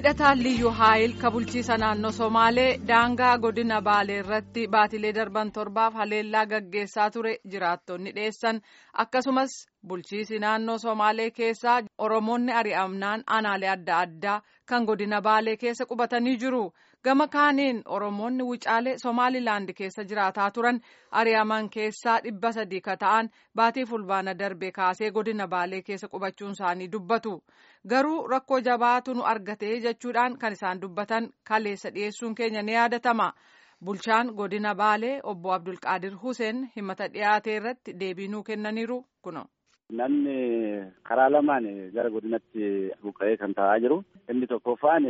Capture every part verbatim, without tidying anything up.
hidhataan liyyuu haayil ka bulchiisa naannoo somaalee daangaa godina baalee irratti baatilee darban torbaaf haleellaa gaggeessaa ture jiraattonni dhiyeessan akkasumas bulchiisi naannoo somaalee keessaa oromoonni ari'amnaan aanaalee adda addaa kan godina baalee keessa qubatanii jiru. Gama kaaniin oromoonni wucaalee somaalilaand keessa jiraataa turan ari'aman keessaa dhibba sadii ka ta'an baatii fulbaana darbe kaasee godina baalee keessa qubachuun isaanii dubbatu. Garuu rakkoo jabaatu nu argatee jechuudhaan kan isaan dubbatan kaleessa dhiyeessuun keenya ni yaadatama. Bulchaan godina baalee obbo Abdulqaadir Huseen himata dhiyaate irratti deebii nuu kennaniiru kuno. Namni karaa lamaan gara godinatti buqqa'ee kan ta'aa jiru. Inni tokkoffaan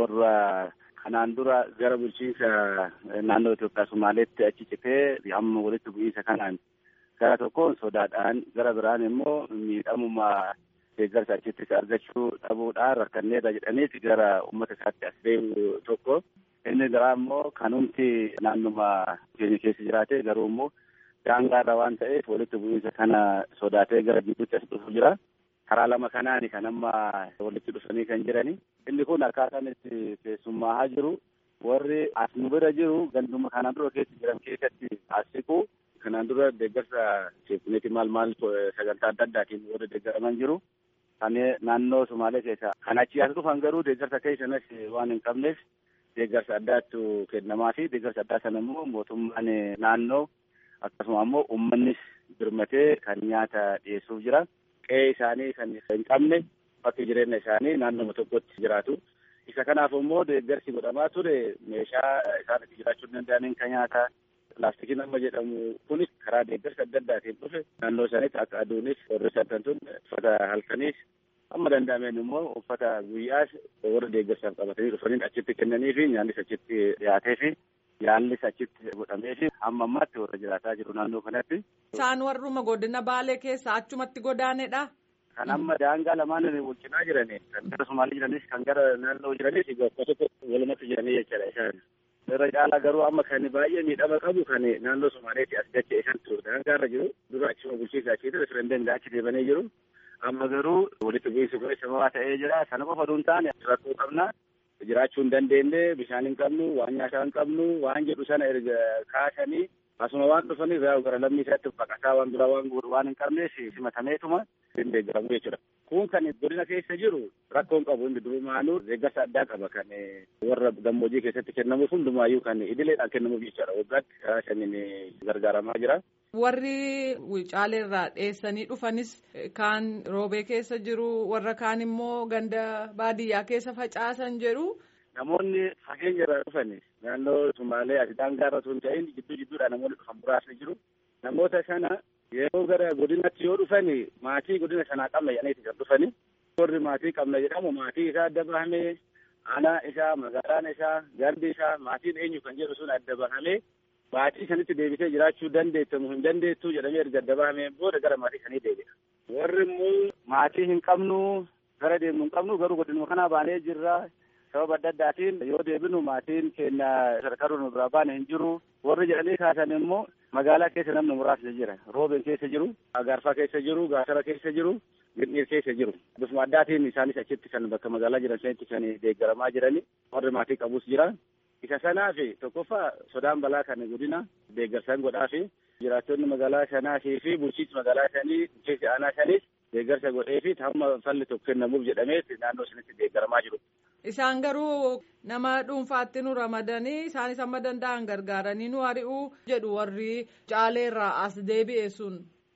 warra kanaan dura gara bulchiinsa naannoo Itoophiyaa Somaaleetti achi citee amma walitti bu'iinsa kanaan gara tokkoon sodaadhaan gara biraan immoo miidhamummaa deeggarsa achitti argachuu dhabuudhaan rakkanneerra jedhaniiti gara uummata isaatti as deemu tokko. Inni biraa immoo kanumti naannuma keenya keessa jiraate garuu immoo daangaarra waan ta'eef walitti bu'iinsa kana sodaatee gara gidduutti as dhufu jira. Karaa lama kanaani kan amma walitti dhufanii kan jirani. Inni kun akkaataan itti keessummaa jiru warri as nu bira jiru ganduma kanaan dura keessa jiran keessatti as siqu kanaan dura deeggarsa seekuneeti maal maal sagantaa adda addaatiin warri deeggaraman jiru. Kan naannoo Somaalee keessa kan achi as dhufan garuu deeggarsa keessanas waan hin qabneef deeggarsa addaatu kennamaa fi deeggarsa addaa sana immoo mootummaan naannoo akkasuma immoo uummannis birmatee kan nyaata dhiyeessuuf jira. Qe'ee isaanii kan hin qabne bakki jireenya isaanii naannoo tokkotti jiraatu. Isa kanaaf immoo deeggarsi godhamaa ture meeshaa isaan itti jiraachuu danda'aniin kan nyaata pilaastikiin amma jedhamu kunis karaa deeggarsa adda addaatiin dhufe naannoo isaaniitti akka aduunis warri sattantuun uffata halkaniis amma danda'ameen immoo uffata guyyaas warra deeggarsaaf qabatanii dhufaniin achitti kennanii fi nyaannis achitti dhiyaatee fi yaallis achitti godhamee fi amma ammaatti warra jiraataa jiru naannoo kanatti. Isaan warruma godina baalee keessa achumatti godaanedha. Kan amma daangaa lamaan walcinaa jiranii kan gara Somaalee jiranis kan gara naannoo jiranis bakka tokko walumatti jiranii jechuudha isaan. Irra caalaa garuu amma kan baay'ee miidhama qabu kan naannoo Somaaleetti as dachee isaan daangaarra jiru dura achuma bulchiinsa achiitti referendeemii achi deebanii jiru. Amma garuu walitti bu'iinsi kun sababa ta'ee jira. Sana qofa osoo hin taane rakkoo qabna. Jiraachuu hin dandeenye bishaan hin qabnu waan nyaataa hin qabnu waan jedhu sana erga kaasanii asuma waan dhufaniif gara lammii isaatti baqataa waan biraa waan waan hin qabneef simatameetuma hin deeggaramu jechuudha. Kun kan godina keessa jiru rakkoon qabu inni durumaanuu deeggarsa addaa qaba kan warra gammoojjii keessatti kennamuuf hundumaayyuu kan idileedhaan kennamuuf jechuudha. Waggaatti karaa shaniin gargaaramaa jira. Warri wucaalee irraa dheessanii dhufanis kaan roobee keessa jiru warra kaan immoo ganda baadiyyaa keessa facaasan jedhu. Namoonni fageenya irraa dhufan naannoo Somaalee as daangaarra osoo hin ta'in jidduu jidduudhaan namoonni dhufan muraasni jiru. Namoota sana yeroo gara godinatti yoo dhufan maatii godina sanaa qabna jedhaniiti kan dhufani. Warri maatii qabna jedhamu maatii isaa adda bahamee aanaa isaa magaalaan isaa garbi isaa maatiin eenyu kan jedhu sun adda bahamee maatii sanitti deebitee jiraachuu dandeettamu hin dandeettuu jedhamee erga adda bahamee booda gara maatii sanii deebi'a. Warri immoo maatii hin qabnu gara deemnu hin qabnu garuu godinuma kanaa baanee jirra. Sababa adda addaatiin yoo deebinu maatiin keenya sadarkaa nu biraa baane hin jiru. Warri jedhanii kaasan immoo magaalaa keessa namni muraasni jira. Roobeen keessa jiru, Agaarfaa keessa jiru, Gaasara keessa jiru, Gindhiir keessa jiru. Bifuma addaatiin isaanis achitti kan bakka magaalaa jiran sanitti kan deeggaramaa jirani. Warri maatii qabus jira. Isa sanaaf tokkoffaa sodaan balaa kan godina deeggarsaan godhaafi jiraattonni magaalaa sanaafii fi bulchiinsi magaalaa sanii bulchiinsi aanaa sanis deeggarsa godhee fi hamma falli tokko kennamuuf jedhamee naannoo sanitti deeggaramaa jiru. Isaan garuu nama dhuunfaatti nu ramadanii isaanis amma danda'an gargaaranii nu ari'uu jedhu warri caaleerraa as deebi'e sun.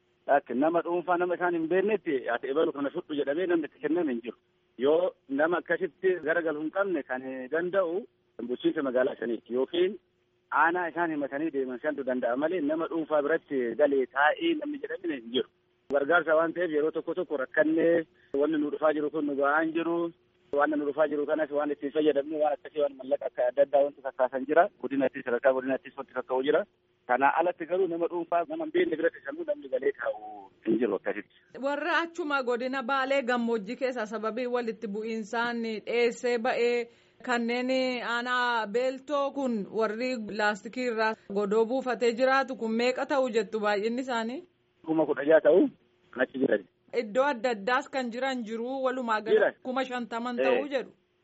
Nama dhuunfaa nama isaan hin beeknetti ati ebalu kana fudhu jedhamee namni itti kenname hin jiru. Yoo nama akkasitti garagalu hin qabne kan danda'u bulchiinsa magaalaa saniitti yookiin aanaa isaan himatanii deeman santu danda'a malee nama dhuunfaa biratti galee taa'ee namni jedhamine hin jiru. Gargaarsa waan ta'eef yeroo tokko tokko rakkannee wanni nu dhufaa jiru kun nu ba'aa hin jiru. Waan nu dhufaa jiru kanas waan ittiin fayyadamnu waan akkasii waan mallaqa akka adda addaa wanti kakkaasan jira. Godinattis sadarkaa godinattis wanti kakka'u jira. Kana alatti garuu nama dhuunfaa nama hin beekne biratti sanuu namni galee taa'u hin jiru akkasitti. Warra achuma godina Baalee gammoojjii keessaa sababii walitti bu'iinsaan dheessee ba'ee kanneen aanaa beeltoo kun warri laastikii irraa godoo buufatee jiraatu kun meeqa ta'u jettu baay'inni isaanii? Kuma kudha jaha ta'u kan achi jiran. Iddoo adda addaas kan jiran jiru walumaa gala kuma shantaman ta'uu jedhu.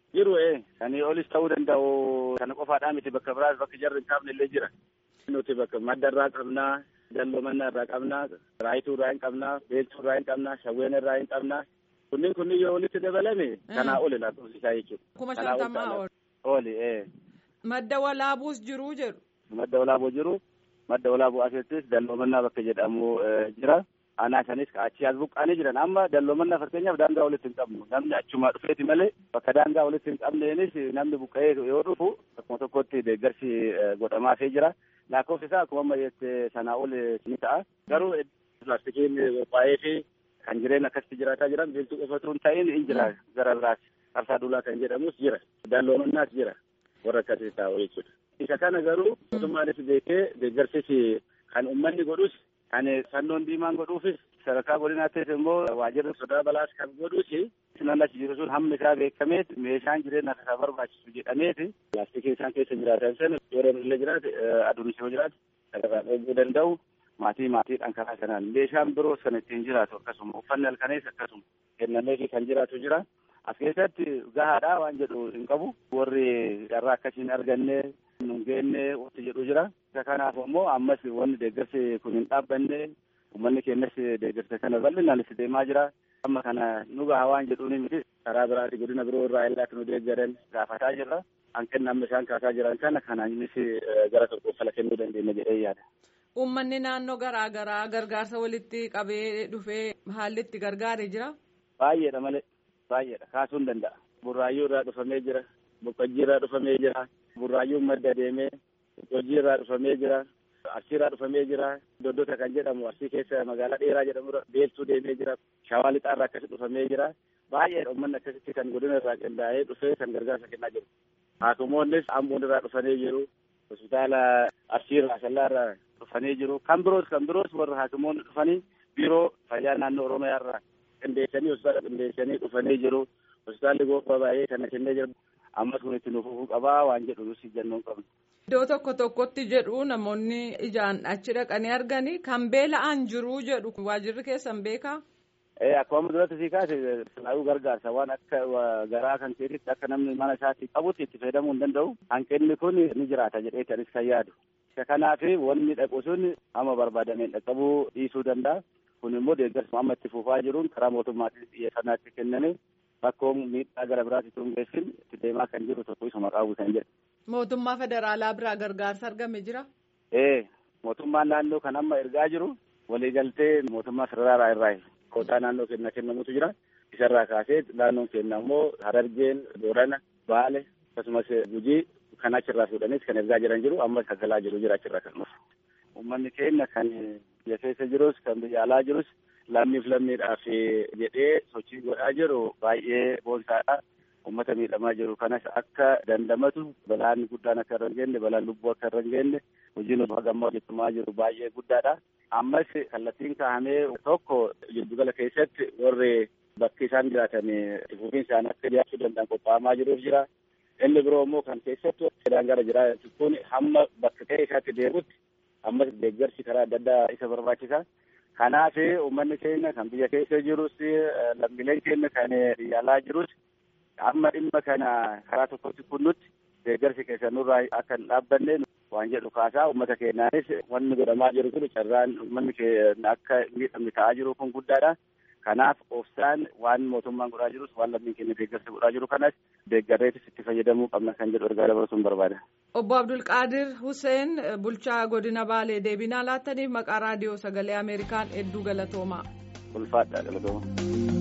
Jiru ee sanii olis ta'uu danda'u kana qofaadhaa miti bakka biraas bakka jarri hin qabne illee jira. Nuti bakka madda irraa qabnaa, dalloomanna irraa qabnaa, raayituu irraa hin qabnaa, beeltuu irraa hin qabnaa, shawween irraa hin qabnaa. Kunniin kunniin yoo walitti dabalame kanaa oli lakkoofsisaa jechuudha. Kuma shantamaa oli. Oli ee. Madda walaabuus jiru jedhu. Madda walaabuu jiru. Madda walaabuu asittis dalloomannaa bakka jedhamu jira. Aanaa sanis achi as buqqaanii jiran amma dalloomannaa fakkeenyaaf daangaa walitti hin qabnu namni achuma dhufeeti malee bakka daangaa walitti hin qabneenis namni buqqa'ee yoo dhufu akkuma tokkotti deeggarsi godhamaafii jira. Lakkoofsi isaa akkuma amma jette sanaa ol ni ta'a. Garuu pilaastikiin qophaa'ee fi kan jireen akkasitti jiraataa jiran beeltuu qofatu hin ta'in hin jira gara biraas qabsaa duulaa kan jedhamus jira. Dalloomannaas jira warra akkasii taa'u jechuudha. Isa kana garuu mootummaanis beekee deeggarsis kan uummanni godhus kan fannoon diimaan godhuufis sadarkaa godinaattis immoo waajjirri sodaa balaas kan godhuus nan achi jiru sun hammi isaa beekameet meeshaan jireenya akka isaa barbaachisu jedhameeti pilaastikii isaan keessa jiraatan sana yeroo illee jiraate aduunis yoo jiraate sadarkaa dhoobuu danda'u maatii maatiidhaan karaa sanaan meeshaan biroo sana ittiin jiraatu akkasuma uffanni halkanees akkasuma kennameefi kan jiraatu jira. As keessatti gahaadhaa waan jedhu hin qabu warri carraa akkasiin arganne nun geenne wanti jedhu jira. Isa kanaaf immoo ammas wanni deeggarsi kun hin dhaabbanne uummanni keenyas deeggarsa kana bal'inaan itti deemaa jira. Amma kana nu gahaa waan jedhuuni miti karaa biraati godina biroo irraa illaatti nu deeggaran gaafataa jirra. Hanqinni amma isaan kaasaa jiran kana kanaanis gara tokkoof fala kennuu dandeenya jedhee yaada. Uummanni naannoo garaa garaa gargaarsa walitti qabee dhufee haalli itti gargaaree jira. Baay'eedha malee baay'eedha kaasuu hin danda'a. Burraayyuu irraa dhufamee jira. Boqqojjii irraa dhufamee jira. Burraayyuun madda deemee boqqojjii irraa dhufamee jira. Arsii irraa dhufamee jira. Doddota kan jedhamu arsii keessa magaalaa dheeraa jedhamu beeltuu deemee jira. Shawaa lixaa irraa akkasi dhufamee jira. Baay'eedha uummanni akkasitti kan godina irraa qindaa'ee dhufee kan gargaarsa kennaa jiru. Haakimoonnis amboon irraa dhufanii jiru. Hospitaala arsii irraa sallaa irraa dhufanii jiru. Kan biroos kan biroos warra haakimoonni dhufanii biiroo fayyaa naannoo Oromiyaa irraa qindeessanii hospitaala qindeessanii dhufanii jiru. Hospitaalli goofaa baay'ee kana kennee jira. Ammas kun itti nuufufuu qabaa waan jedhu nuti jennuun qabna. Iddoo tokko tokkotti jedhu namoonni ijaan achi dhaqanii arganii kan beela'an jiru jedhu waajjirri keessan beekaa? Ee akkuma duratti sii kaase laayuu gargaarsa waan akka garaa kan keessatti akka namni mana isaatii qabutti itti fayyadamuu hin danda'u. Hanqinni kun ni jiraata jedhee anis kan yaadu. Isa kanaaf wanni dhaqu sun amma barbaadameen dhaqqabuu dhiisuu danda'a. Kun immoo deeggarsa amma itti fufaa jiruun karaa mootummaatiin xiyyeeffannaatti kenname bakkoon miidhaa gara biraatti tungeessin itti deemaa kan jiru tokko isuma qabu kan jedhu. Mootummaa federaalaa biraa gargaarsa argame jira? Ee mootummaan naannoo kan amma ergaa jiru waliigaltee mootummaa federaalaa irraa kootaa naannoo kenna kennamutu jira. Isarraa kaasee naannoon kenna immoo Harargeen, Boorana, Baale akkasumas Gujii kan achirraa fuudhanis kan ergaa jiran jiru amma sagalaa jiru jira achirraa kan dhufu. Uummanni keenya kan biyya keessa jirus kan biyya alaa jirus lammiif lammiidhaaf jedhee sochii godhaa jiru baay'ee boonsaadha. Uummata miidhamaa jiru kanas akka dandamatu balaan guddaan akka irra hin geenye balaan lubbuu akka irra hin geenye hojiin hagammaa hojjetamaa jiru baay'ee guddaadha. Ammas kallattiin kaa'amee tokko giddugala keessatti warri bakki isaan jiraatan fufiin isaan akka dhiyaachuu danda'an qophaa'amaa jiruuf jira. Inni biroo immoo kan keessattuu fedhaan gara jiraatu kun hamma bakka ta'e isaatti deemutti ammas deeggarsi karaa adda addaa isa barbaachisa. Kanaaf uummanni keenya kan biyya keessa jirus lammiileen keenya kan biyya alaa jirus amma dhimma kana karaa tokkotti kunnutti deeggarsi keessa nurraa akka hin dhaabbanne waan jedhu kaasaa uummata keenyaanis wanni godhamaa jiru kun carraan uummanni keenya akka miidhamni ta'aa jiru kun guddaadha. Kanaaf obsaan waan mootummaan godhaa jirus waan lammiin keenya deeggarsa godhaa jiru kanas deeggarreetis itti fayyadamuu qabna kan jedhu ergaa dabarsuun barbaada. Obbo Abdulqaadir Hussein bulchaa godina Baalee deebinaa laattaniif maqaa raadiyoo sagalee Ameerikaan hedduu galatoomaa. Ulfaadhaa galatooma.